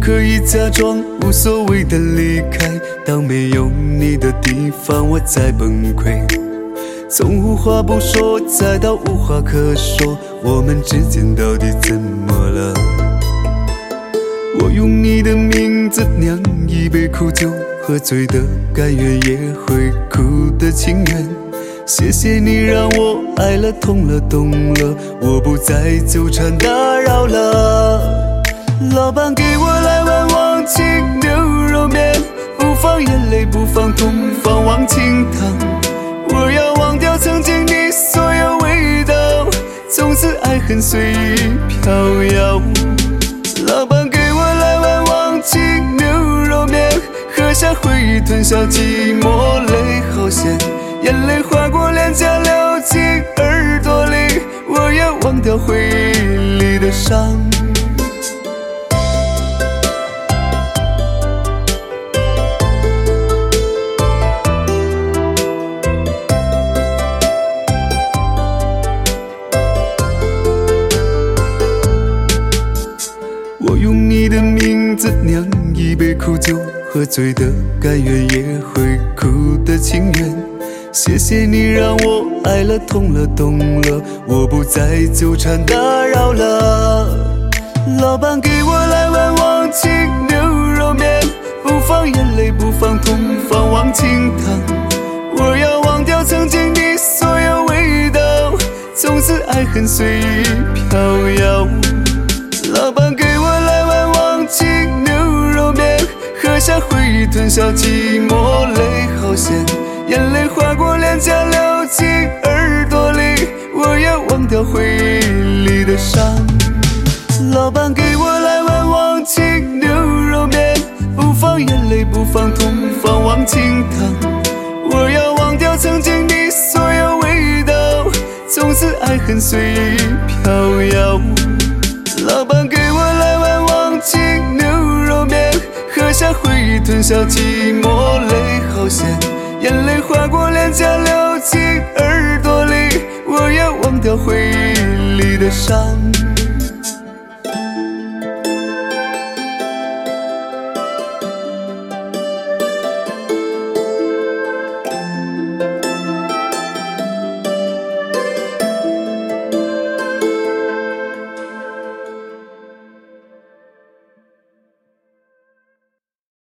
可以假装无所谓的离开，当没有你的地方我在崩溃。从无话不说再到无话可说，我们之间到底怎么了？我用你的名字酿一杯苦酒，喝醉的甘愿也会哭的情愿。谢谢你让我爱了痛了懂了，我不再纠缠打扰了。老板给我来碗忘情牛肉面，不放眼泪不放痛放忘情汤，我要忘掉曾经你所有味道，从此爱恨随意飘摇。老板给我来碗忘情牛肉面，喝下回忆吞下寂寞，泪好咸，眼泪划过脸颊流进耳朵里，我要忘掉回忆里的伤。我用你的名字酿一杯苦酒，喝醉的甘愿也会哭的情愿。谢谢你让我爱了痛了懂了，我不再纠缠打扰了。老板给我来碗忘情牛肉面，不放眼泪不放痛放忘情汤，我要忘掉曾经你所有味道，从此爱恨随意飘摇。老板给我来碗忘情牛肉面，喝下回忆吞下寂寞，泪好咸，眼泪划过脸颊流进耳朵里，我要忘掉回忆里的伤。老板给我来碗忘情牛肉面，不放眼泪不放痛放忘情汤，我要忘掉曾经你所有味道，从此爱恨随意飘摇。老板给我来碗忘情牛肉面，喝下回忆吞下寂寞，泪好咸，眼泪划过脸颊流进耳朵里，我要忘掉回忆里的伤。